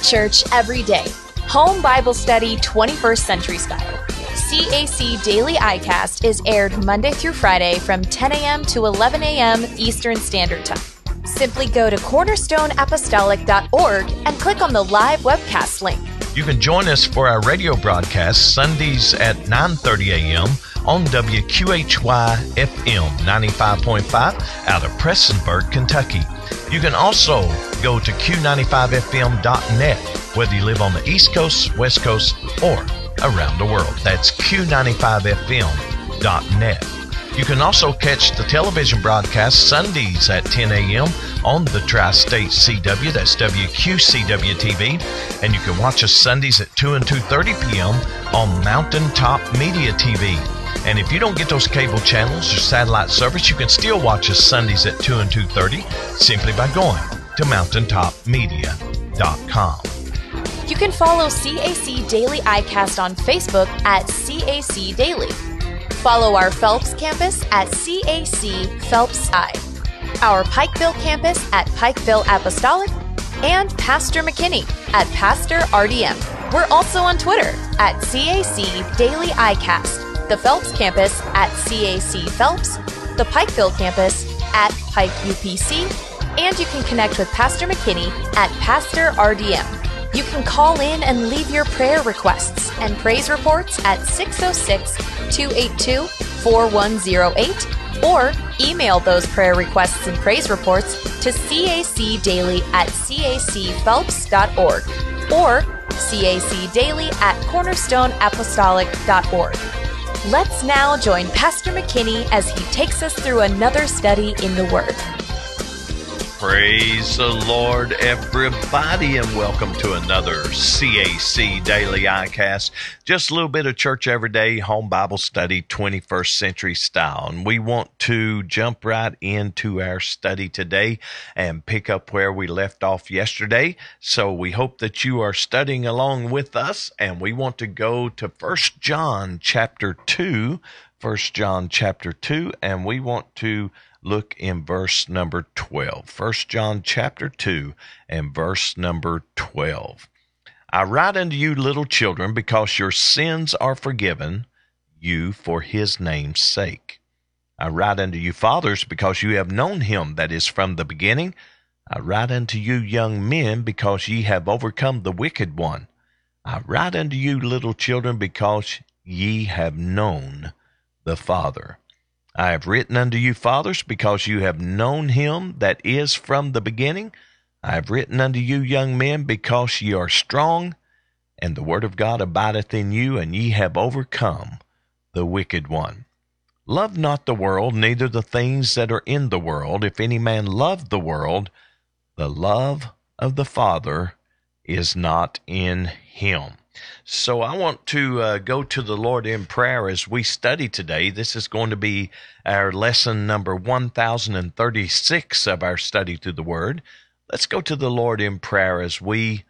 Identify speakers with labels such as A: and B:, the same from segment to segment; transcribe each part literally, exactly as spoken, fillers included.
A: church every day. Home Bible Study twenty-first Century Style. C A C Daily iCast is aired Monday through Friday from ten a.m. to eleven a.m. Eastern Standard Time. Simply go to cornerstone apostolic dot org and click on the live webcast link.
B: You can join us for our radio broadcast Sundays at nine thirty a.m. on W Q H Y F M ninety-five point five out of Prestonsburg, Kentucky. You can also go to Q ninety-five F M dot net, whether you live on the East Coast, West Coast, or around the world. That's Q ninety-five F M dot net. You can also catch the television broadcast Sundays at ten a.m. on the Tri-State C W, that's W Q C W T V, and you can watch us Sundays at two and two thirty p.m. on Mountaintop Media T V. And if you don't get those cable channels or satellite service, you can still watch us Sundays at two and two thirty simply by going to mountaintop media dot com.
A: You can follow C A C Daily iCast on Facebook at C A C Daily. Follow our Phelps campus at C A C Phelps I, our Pikeville campus at Pikeville Apostolic, and Pastor McKinney at Pastor R D M. We're also on Twitter at C A C Daily iCast, the Phelps campus at C A C Phelps, the Pikeville campus at Pike U P C, and you can connect with Pastor McKinney at Pastor R D M. You can call in and leave your prayer requests and praise reports at six oh six, two eight two, four one oh eight or email those prayer requests and praise reports to cacdaily at c a c phelps dot org or cacdaily at cornerstone apostolic dot org. Let's now join Pastor McKinney as he takes us through another study in the Word.
B: Praise the Lord, everybody, and welcome to another C A C Daily iCast. Just a little bit of church every day, home Bible study, twenty-first century style. And we want to jump right into our study today and pick up where we left off yesterday. So we hope that you are studying along with us, and we want to go to First John chapter two, First John chapter two, and we want to look in verse number twelve. First John chapter two and verse number twelve. I write unto you, little children, because your sins are forgiven you for his name's sake. I write unto you, fathers, because you have known him that is from the beginning. I write unto you, young men, because ye have overcome the wicked one. I write unto you, little children, because ye have known the Father. I have written unto you, fathers, because you have known him that is from the beginning. I have written unto you, young men, because ye are strong, and the word of God abideth in you, and ye have overcome the wicked one. Love not the world, neither the things that are in the world. If any man love the world, the love of the Father is not in him. So I want to uh, go to the Lord in prayer as we study today. This is going to be our lesson number one thousand thirty-six of our study through the Word. Let's go to the Lord in prayer as we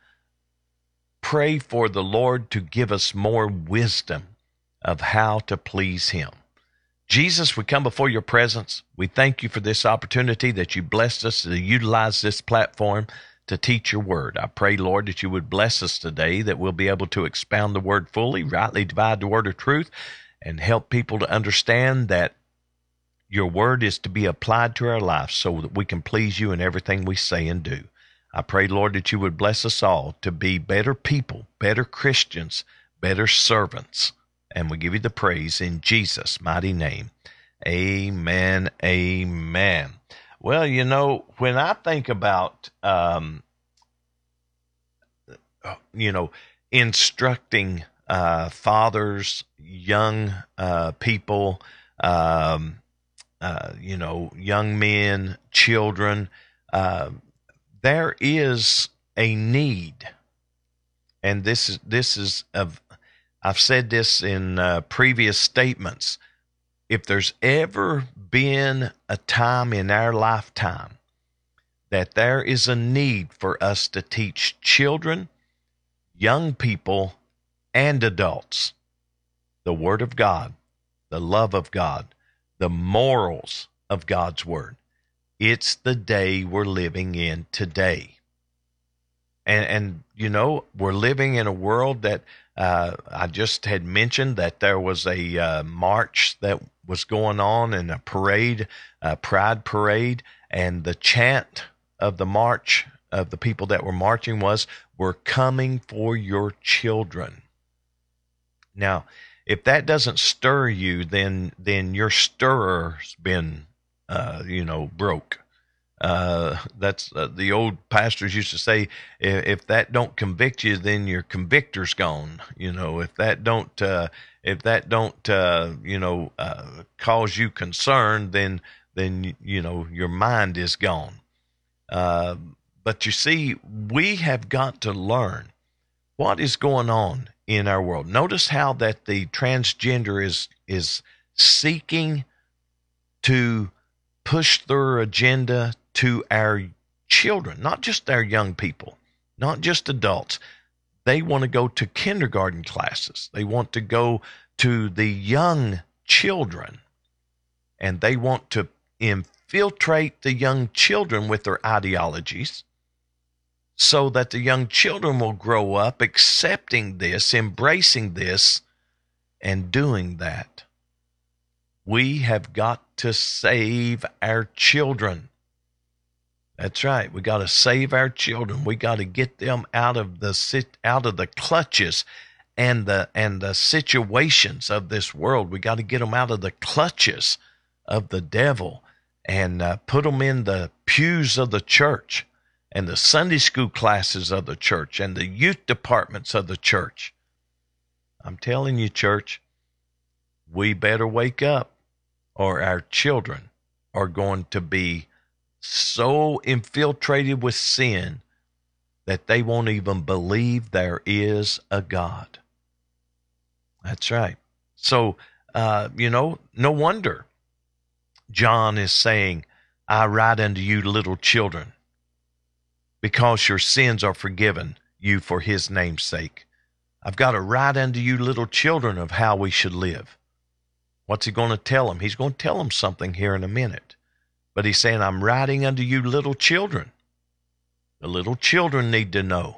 B: pray for the Lord to give us more wisdom of how to please him. Jesus, we come before your presence. We thank you for this opportunity that you blessed us to utilize this platform to teach your word. I pray, Lord, that you would bless us today, that we'll be able to expound the word fully, rightly divide the word of truth, and help people to understand that your word is to be applied to our life so that we can please you in everything we say and do. I pray, Lord, that you would bless us all to be better people, better Christians, better servants. And we give you the praise in Jesus' mighty name. Amen, amen. Well, you know, when I think about, um, you know, instructing uh, fathers, young uh, people, um, uh, you know, young men, children, uh, there is a need, and this is this is of. I've said this in uh, previous statements. If there's ever been a time in our lifetime that there is a need for us to teach children, young people, and adults the Word of God, the love of God, the morals of God's Word, it's the day we're living in today. And, and you know, we're living in a world that uh, I just had mentioned that there was a uh, march that was going on and a parade, a pride parade, and the chant of the march of the people that were marching was, "We're coming for your children." Now, if that doesn't stir you, then then your stirrer's been, uh, you know, broke. Uh, that's uh, the old pastors used to say, if, if that don't convict you, then your convictor's gone. You know, if that don't, uh, if that don't, uh, you know, uh, cause you concern, then then you know your mind is gone. Uh, but you see, we have got to learn what is going on in our world. Notice how that the transgender is is seeking to push their agenda to our children, not just our young people, not just adults. They want to go to kindergarten classes. They want to go to the young children, and they want to infiltrate the young children with their ideologies so that the young children will grow up accepting this, embracing this, and doing that. We have got to save our children. That's right. We got to save our children. We got to get them out of the sit out of the clutches and the and the situations of this world. We got to get them out of the clutches of the devil and uh, put them in the pews of the church and the Sunday school classes of the church and the youth departments of the church. I'm telling you, church, we better wake up, or our children are going to be so infiltrated with sin that they won't even believe there is a God. That's right. So, uh, you know, no wonder John is saying, "I write unto you, little children, because your sins are forgiven you for his name's sake." I've got to write unto you, little children, of how we should live. What's he going to tell them? He's going to tell them something here in a minute. But he's saying, "I'm writing unto you, little children." The little children need to know.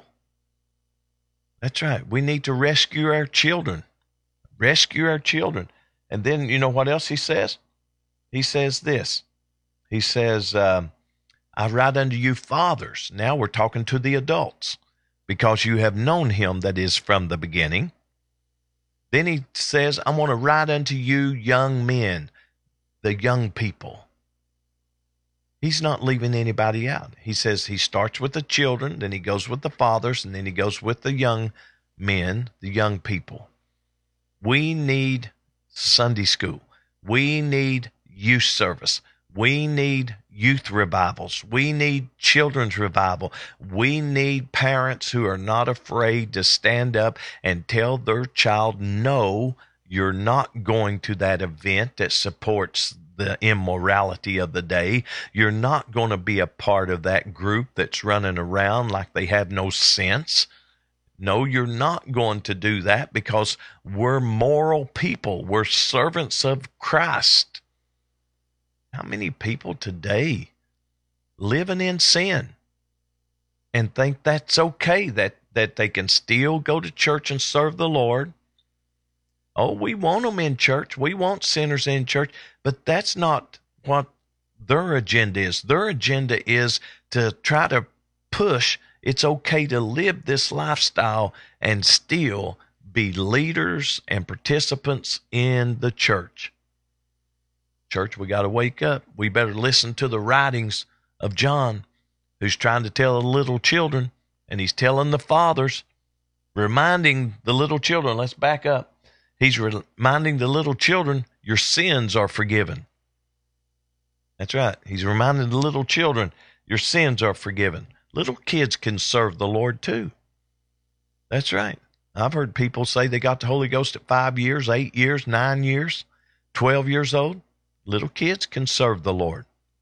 B: That's right. We need to rescue our children. Rescue our children. And then, you know what else he says? He says this. He says, um, "I write unto you, fathers." Now we're talking to the adults. "Because you have known him that is from the beginning." Then he says, "I'm going to write unto you, young men," the young people. He's not leaving anybody out. He says he starts with the children, then he goes with the fathers, and then he goes with the young men, the young people. We need Sunday school. We need youth service. We need youth revivals. We need children's revival. We need parents who are not afraid to stand up and tell their child, "No, you're not going to that event that supports the immorality of the day. You're not going to be a part of that group that's running around like they have no sense. No, you're not going to do that, because we're moral people. We're servants of Christ." How many people today living in sin and think that's okay, that, that they can still go to church and serve the Lord? Oh, we want them in church. We want sinners in church, but that's not what their agenda is. Their agenda is to try to push it's okay to live this lifestyle and still be leaders and participants in the church. Church, we got to wake up. We better listen to the writings of John, who's trying to tell the little children, and he's telling the fathers, reminding the little children. Let's back up. He's reminding the little children, your sins are forgiven. That's right. He's reminding the little children, your sins are forgiven. Little kids can serve the Lord too. That's right. I've heard people say they got the Holy Ghost at five years, eight years, nine years, twelve years old. Little kids can serve the Lord.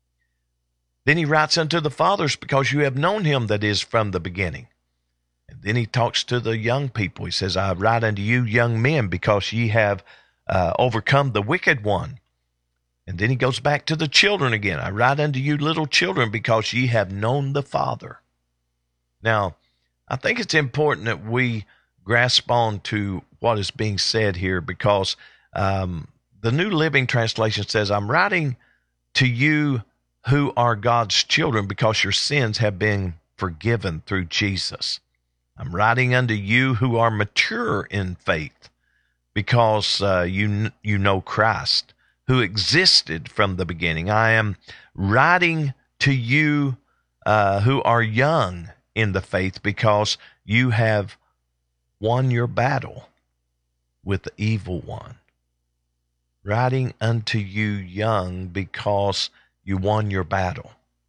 B: Then he writes unto the fathers, because you have known him that is from the beginning. And then he talks to the young people. He says, I write unto you, young men, because ye have uh, overcome the wicked one. And then he goes back to the children again. I write unto you, little children, because ye have known the Father. Now, I think it's important that we grasp on to what is being said here, because um, the New Living Translation says, I'm writing to you who are God's children because your sins have been forgiven through Jesus. I'm writing unto you who are mature in faith because uh, you you know Christ, who existed from the beginning. I am writing to you uh, who are young in the faith because you have won your battle with the evil one. Writing unto you young because you won your battle.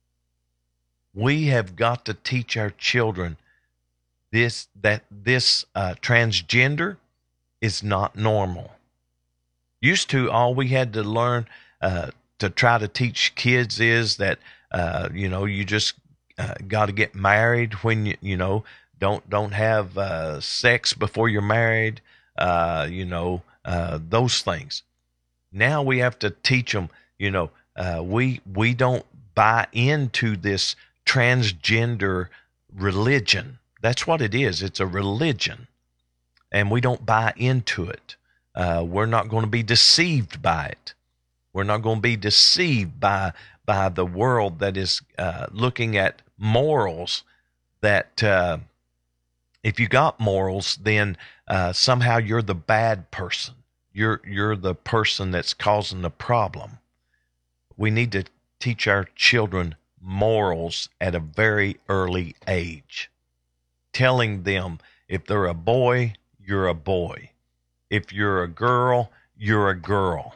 B: We have got to teach our children this that this uh, transgender is not normal. Used to, all we had to learn uh, to try to teach kids is that uh, you know you just uh, got to get married when you you know don't don't have uh, sex before you're married. Uh, you know uh, those things. Now we have to teach them. You know uh, we we don't buy into this transgender religion. That's what it is. It's a religion, and we don't buy into it. Uh, we're not going to be deceived by it. We're not going to be deceived by by the world that is uh, looking at morals. That uh, if you got morals, then uh, somehow you're the bad person. You're you're the person that's causing the problem. We need to teach our children morals at a very early age, telling them if they're a boy, you're a boy. If you're a girl, you're a girl.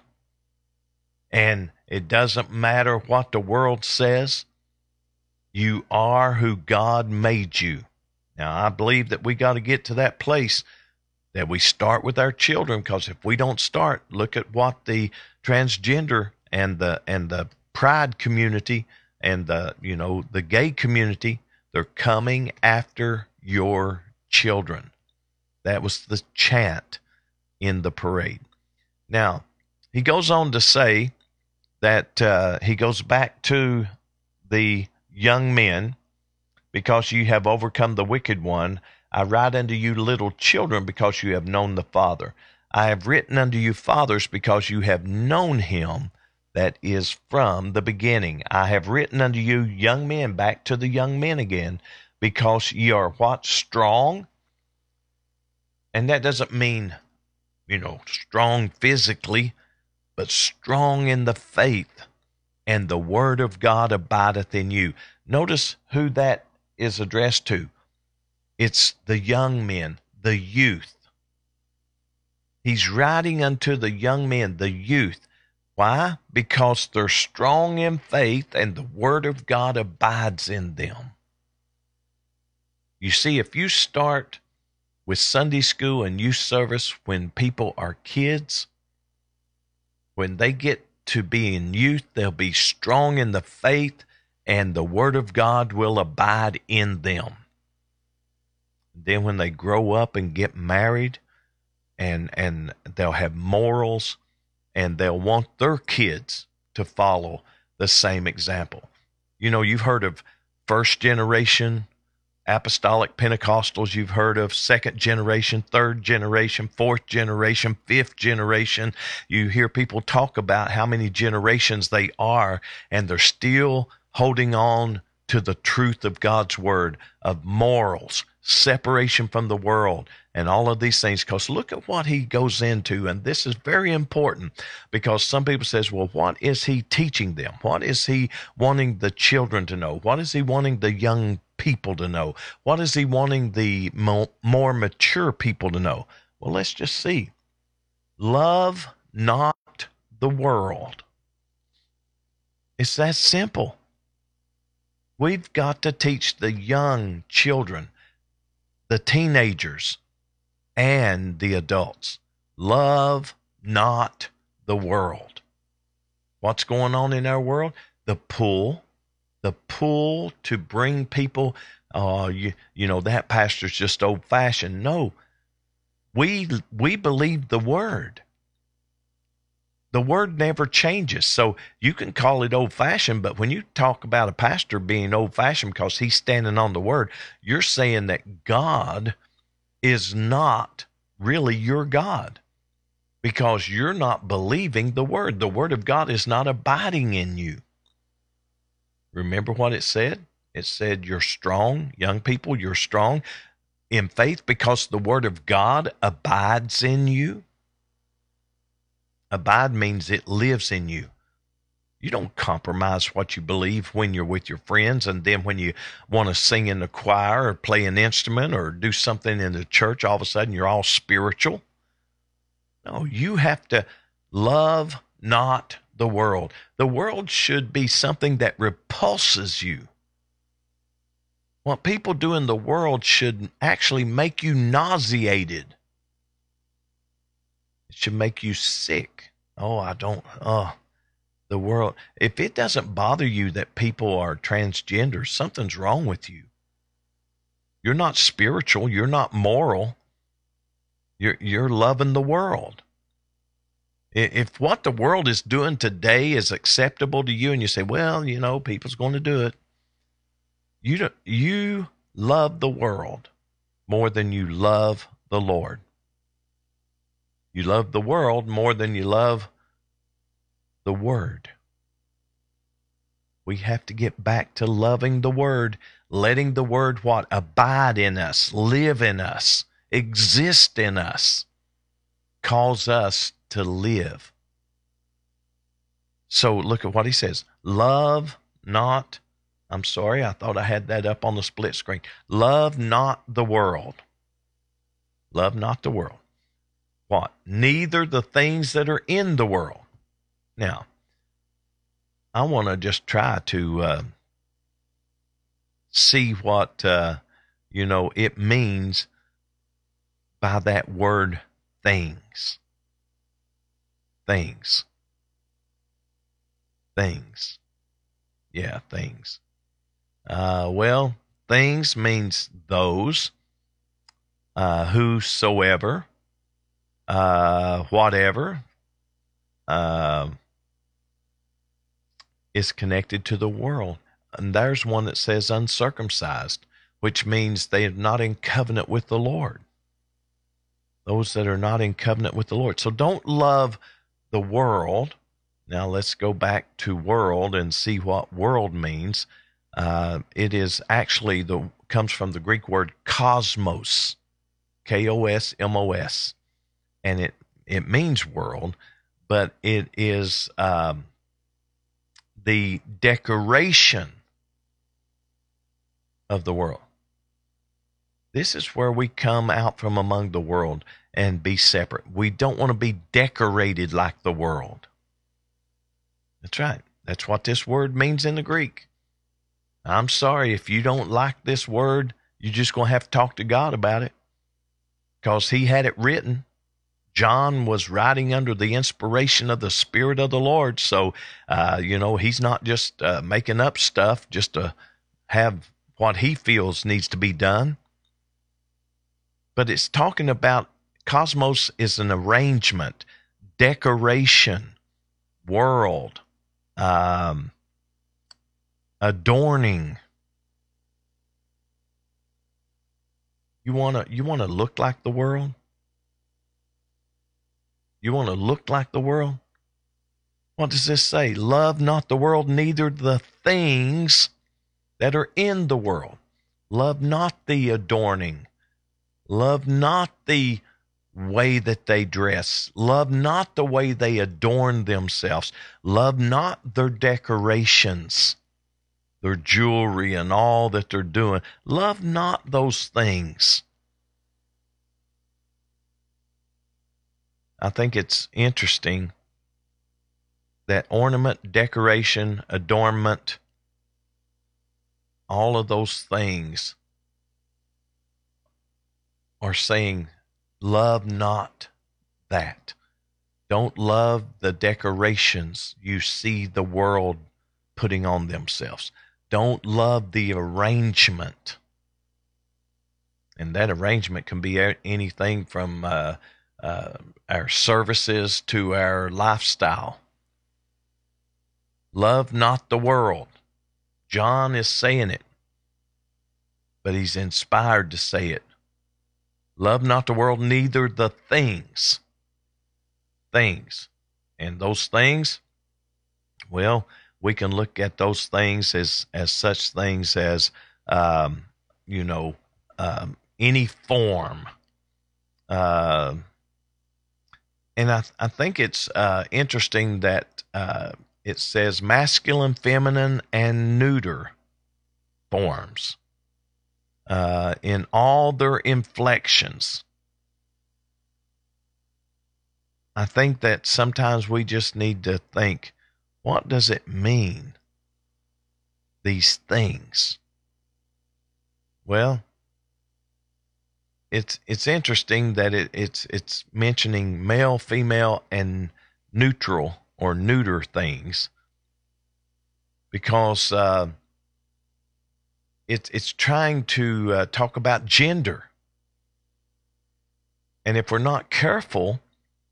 B: And it doesn't matter what the world says. You are who God made you. Now, I believe that we got to get to that place that we start with our children, because if we don't start, look at what the transgender and the and the pride community and the you know the gay community, they're coming after your children. That was the chant in the parade. Now, he goes on to say that uh, he goes back to the young men, because you have overcome the wicked one. I write unto you little children, because you have known the Father. I have written unto you fathers, because you have known him that is from the beginning. I have written unto you young men, back to the young men again, because ye are what? Strong. And that doesn't mean, you know, strong physically, but strong in the faith, and the word of God abideth in you. Notice who that is addressed to. It's the young men, the youth. He's writing unto the young men, the youth. Why? Because they're strong in faith, and the word of God abides in them. You see, if you start with Sunday school and youth service when people are kids, when they get to be in youth, they'll be strong in the faith, and the word of God will abide in them. Then when they grow up and get married, and and they'll have morals, and they'll want their kids to follow the same example. You know, you've heard of first generation apostolic Pentecostals. You've heard of second generation, third generation, fourth generation, fifth generation. You hear people talk about how many generations they are, and they're still holding on to the truth of God's word, of morals, separation from the world, and all of these things. Because look at what he goes into, and this is very important, because some people says, well, what is he teaching them? What is he wanting the children to know? What is he wanting the young people to know? What is he wanting the mo- more mature people to know? Well, let's just see. Love not the world. It's that simple. We've got to teach the young children, the teenagers, and the adults. Love not the world. What's going on in our world? The pull, the pull to bring people, uh, you, you know, that pastor's just old-fashioned. No, we we believe the word. The word never changes. So you can call it old-fashioned, but when you talk about a pastor being old-fashioned because he's standing on the word, you're saying that God is not really your God because you're not believing the word. The word of God is not abiding in you. Remember what it said? It said you're strong, young people, you're strong in faith because the word of God abides in you. Abide means it lives in you. You don't compromise what you believe when you're with your friends, and then when you want to sing in the choir or play an instrument or do something in the church, all of a sudden you're all spiritual. No, you have to love not the world. The world should be something that repulses you. What people do in the world should actually make you nauseated. It should make you sick. Oh, I don't, oh, the world. If it doesn't bother you that people are transgender, something's wrong with you. You're not spiritual. You're not moral. You're, you're loving the world. If what the world is doing today is acceptable to you and you say, well, you know, people's going to do it. You don't, you love the world more than you love the Lord. You love the world more than you love the Word. We have to get back to loving the Word, letting the Word what? Abide in us, live in us, exist in us, cause us to live. So look at what he says. Love not, I'm sorry, I thought I had that up on the split screen. Love not the world. Love not the world. What? Neither the things that are in the world. Now, I want to just try to uh, see what, uh, you know, it means by that word things. Things. Things. Yeah, things. Uh, well, things means those, uh, whosoever, uh, whatever, uh, is connected to the world. And there's one that says uncircumcised, which means they are not in covenant with the Lord. Those that are not in covenant with the Lord. So don't love the world. Now let's go back to world and see what world means. Uh, it is actually the comes from the Greek word cosmos, K O S M O S, and it it means world, but it is um, the decoration of the world. This is where we come out from among the world and be separate. We don't want to be decorated like the world. That's right. That's what this word means in the Greek. I'm sorry, if you don't like this word, you're just going to have to talk to God about it, because he had it written. John was writing under the inspiration of the Spirit of the Lord. So, uh, you know, he's not just uh, making up stuff just to have what he feels needs to be done. But it's talking about cosmos is an arrangement, decoration, world, um, adorning. You want to you want to look like the world? You want to look like the world? What does this say? Love not the world, neither the things that are in the world. Love not the adorning. Love not the way that they dress. Love not the way they adorn themselves. Love not their decorations, their jewelry and all that they're doing. Love not those things. I think it's interesting that ornament, decoration, adornment, all of those things are saying, love not that. Don't love the decorations you see the world putting on themselves. Don't love the arrangement. And that arrangement can be anything from uh, uh, our services to our lifestyle. Love not the world. John is saying it, but he's inspired to say it. Love not the world, neither the things. Things. And those things, well, we can look at those things as, as such things as, um, you know, um, any form. Uh, and I, I think it's uh, interesting that uh, it says masculine, feminine, and neuter forms uh, in all their inflections. I think that sometimes we just need to think, what does it mean, these things? Well, it's it's interesting that it, it's it's mentioning male, female, and neutral or neuter things, because uh, it's it's trying to uh, talk about gender, and if we're not careful,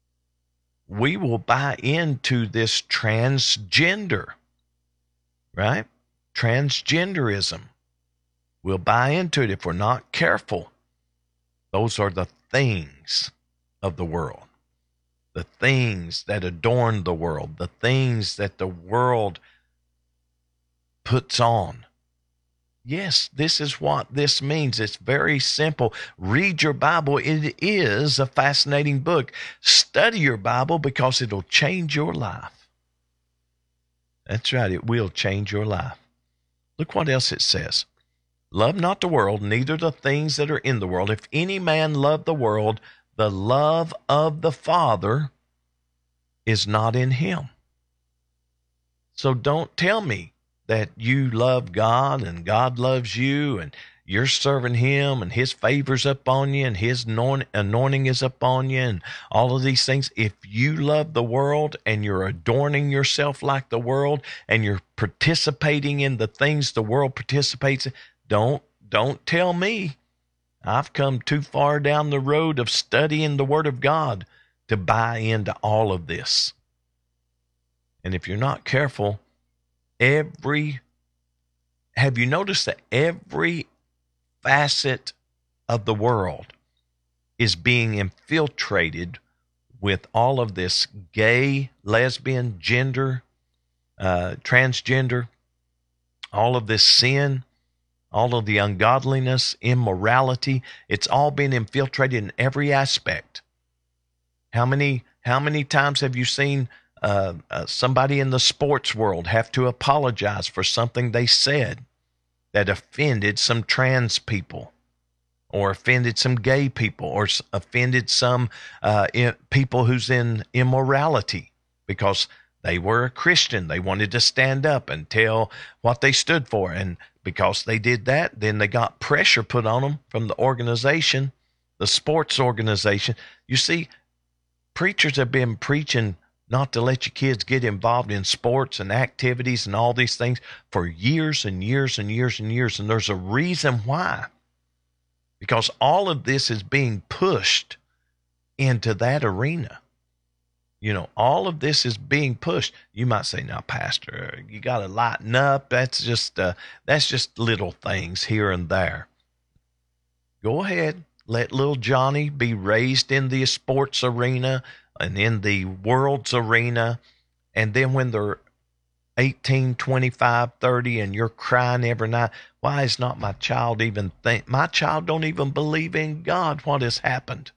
B: we will buy into this transgender, right? Transgenderism. We'll buy into it if we're not careful. Those are the things of the world, the things that adorn the world, the things that the world puts on. Yes, this is what this means. It's very simple. Read your Bible. It is a fascinating book. Study your Bible because it'll change your life. That's right. It will change your life. Look what else it says. Love not the world, neither the things that are in the world. If any man love the world, the love of the Father is not in him. So don't tell me that you love God and God loves you and you're serving him and his favor's up on you and his anointing is up on you and all of these things. If you love the world and you're adorning yourself like the world and you're participating in the things the world participates in, don't, don't tell me. I've come too far down the road of studying the Word of God to buy into all of this. And if you're not careful, every, have you noticed that every facet of the world is being infiltrated with all of this gay, lesbian, gender, uh, transgender, all of this sin, all of the ungodliness, immorality? It's all been infiltrated in every aspect. How many, how many times have you seen Uh, uh, somebody in the sports world have to apologize for something they said that offended some trans people or offended some gay people or s- offended some uh, in, people who's in immorality because they were a Christian. They wanted to stand up and tell what they stood for. And because they did that, then they got pressure put on them from the organization, the sports organization. You see, preachers have been preaching not to let your kids get involved in sports and activities and all these things for years and years and years and years. And there's a reason why. Because all of this is being pushed into that arena. You know, all of this is being pushed. You might say, now, Pastor, you got to lighten up. That's just, uh, that's just little things here and there. Go ahead. Let little Johnny be raised in the sports arena and in the world's arena. And then when they're eighteen, twenty-five, thirty, and you're crying every night, why is not my child even think? My child don't even believe in God. What has happened?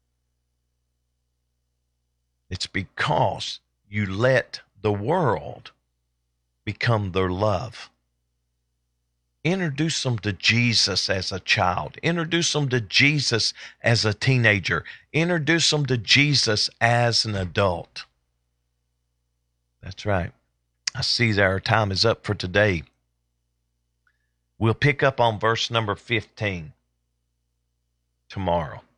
B: It's because you let the world become their love. Introduce them to Jesus as a child. Introduce them to Jesus as a teenager. Introduce them to Jesus as an adult. That's right. I see that our time is up for today. We'll pick up on verse number fifteen tomorrow,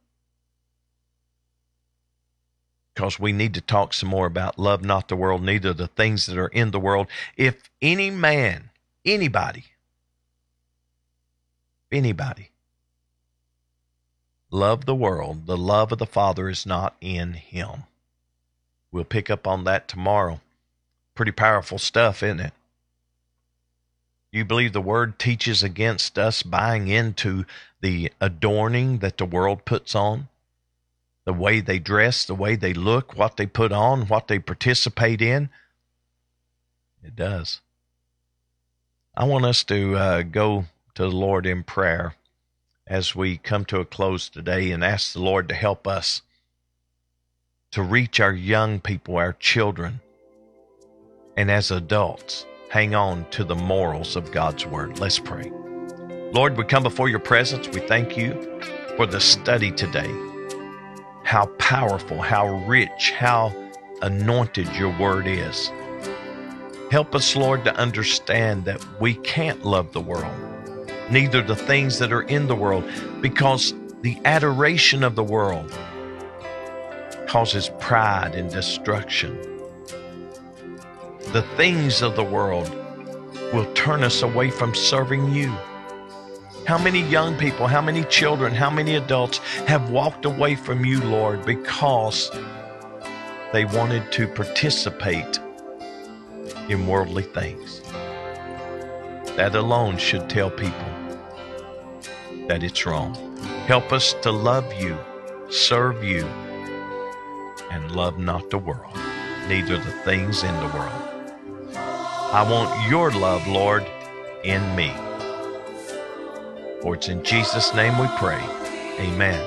B: because we need to talk some more about love not the world, neither the things that are in the world. If any man, anybody, anybody love the world, the love of the Father is not in him. We'll pick up on that tomorrow. Pretty powerful stuff, isn't it? You believe the Word teaches against us buying into the adorning that the world puts on? The way they dress, the way they look, what they put on, what they participate in? It does. I want us to uh, go to the Lord in prayer as we come to a close today and ask the Lord to help us to reach our young people, our children, and as adults, hang on to the morals of God's Word. Let's pray. Lord, we come before your presence. We thank you for the study today. How powerful, how rich, how anointed your Word is. Help us, Lord, to understand that we can't love the world, neither the things that are in the world, because the adoration of the world causes pride and destruction. The things of the world will turn us away from serving you. How many young people, how many children, how many adults have walked away from you, Lord, because they wanted to participate in worldly things? That alone should tell people that it's wrong. Help us to love you, serve you, and love not the world, neither the things in the world. I want your love, Lord, in me. For it's in Jesus' name we pray. Amen.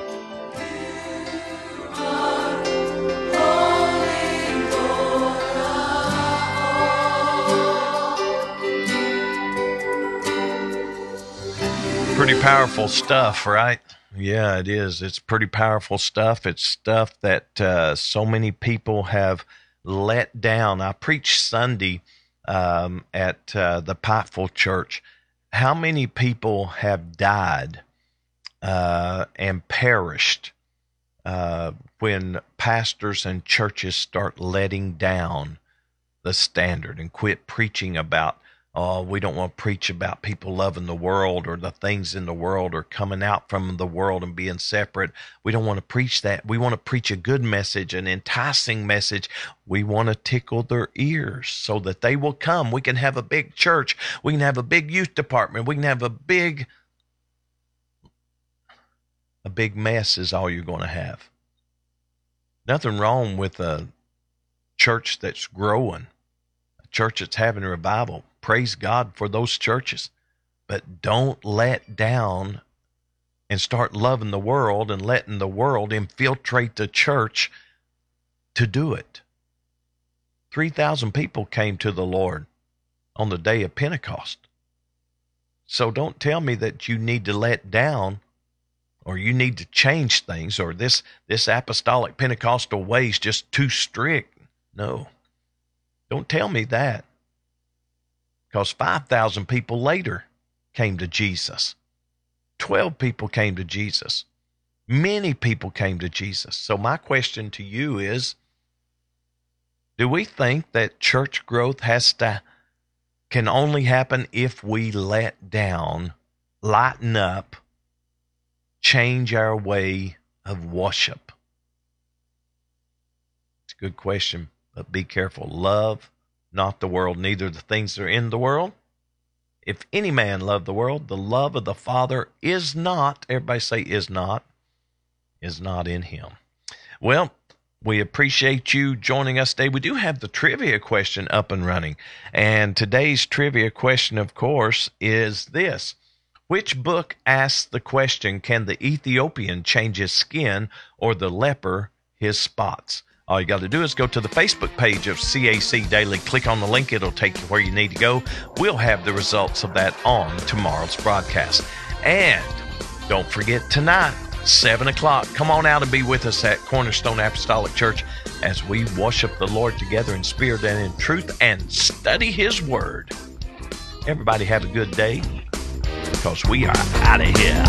B: Pretty powerful stuff, right? Yeah, it is. It's pretty powerful stuff. It's stuff that uh, so many people have let down. I preached Sunday um, at uh, the Pikeville Church. How many people have died uh, and perished uh, when pastors and churches start letting down the standard and quit preaching about, oh, we don't want to preach about people loving the world or the things in the world or coming out from the world and being separate. We don't want to preach that. We want to preach a good message, an enticing message. We want to tickle their ears so that they will come. We can have a big church. We can have a big youth department. We can have a big, a big mess is all you're going to have. Nothing wrong with a church that's growing, a church that's having a revival. Praise God for those churches. But don't let down and start loving the world and letting the world infiltrate the church to do it. three thousand people came to the Lord on the day of Pentecost. So don't tell me that you need to let down or you need to change things or this, this apostolic Pentecostal way is just too strict. No. Don't tell me that. Because five thousand people later came to Jesus. twelve people came to Jesus. Many people came to Jesus. So my question to you is, do we think that church growth has to, can only happen if we let down, lighten up, change our way of worship? It's a good question, but be careful. Love not the world, neither the things that are in the world. If any man love the world, the love of the Father is not, everybody say is not, is not in him. Well, we appreciate you joining us today. We do have the trivia question up and running. And today's trivia question, of course, is this. Which book asks the question, can the Ethiopian change his skin or the leper his spots? All you got to do is go to the Facebook page of C A C Daily. Click on the link. It'll take you where you need to go. We'll have the results of that on tomorrow's broadcast. And don't forget tonight, seven o'clock, come on out and be with us at Cornerstone Apostolic Church as we worship the Lord together in spirit and in truth and study His Word. Everybody have a good day because we are out of here.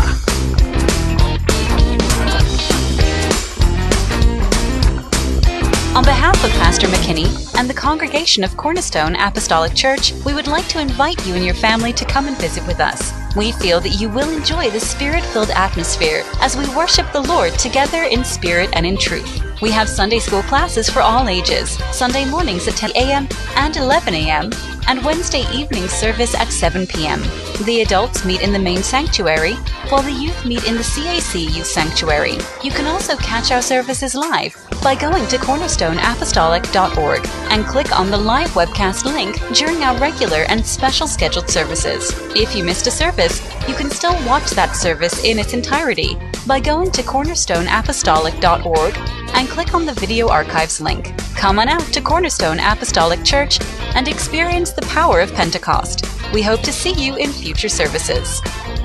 C: On behalf of Pastor McKinney and the congregation of Cornerstone Apostolic Church, we would like to invite you and your family to come and visit with us. We feel that you will enjoy the Spirit-filled atmosphere as we worship the Lord together in spirit and in truth. We have Sunday school classes for all ages, Sunday mornings at ten a.m. and eleven a.m., and Wednesday evening service at seven p.m. The adults meet in the main sanctuary, while the youth meet in the C A C Youth Sanctuary. You can also catch our services live by going to cornerstone apostolic dot org and click on the live webcast link during our regular and special scheduled services. If you missed a service, you can still watch that service in its entirety by going to cornerstone apostolic dot org and click on the video archives link. Come on out to Cornerstone Apostolic Church and experience the power of Pentecost. We hope to see you in future services.